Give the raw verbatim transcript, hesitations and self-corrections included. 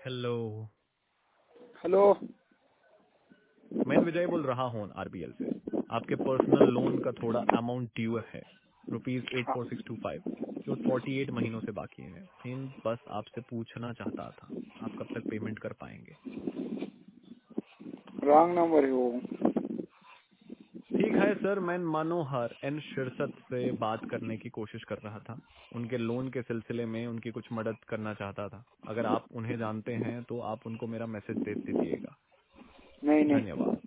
Hello. Hello. मैं विजय बोल रहा हूँ आरबीएल से। आपके पर्सनल लोन का थोड़ा अमाउंट ड्यू है, rupees eight four six two five, जो फोर्टी एट महीनों से बाकी है। इन बस आपसे पूछना चाहता था आप कब तक पेमेंट कर पाएंगे। रॉन्ग नंबर है वो। ठीक है सर, मैं मनोहर एन शिरसत से बात करने की कोशिश कर रहा था। उनके लोन के सिलसिले में उनकी कुछ मदद करना चाहता था। अगर आप उन्हें जानते हैं तो आप उनको मेरा मैसेज दे दीजिएगा। नहीं नहीं। धन्यवाद।